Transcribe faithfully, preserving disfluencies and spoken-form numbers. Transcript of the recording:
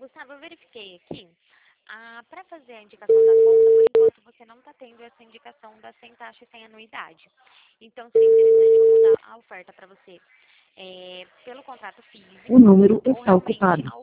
Gustavo, eu verifiquei aqui. Ah, para fazer a indicação da conta, por enquanto você não está tendo essa indicação da sem taxa e sem anuidade. Então, seria interessante eu mudar a oferta para você é, pelo contrato O físico número ou está realmente ocupado. a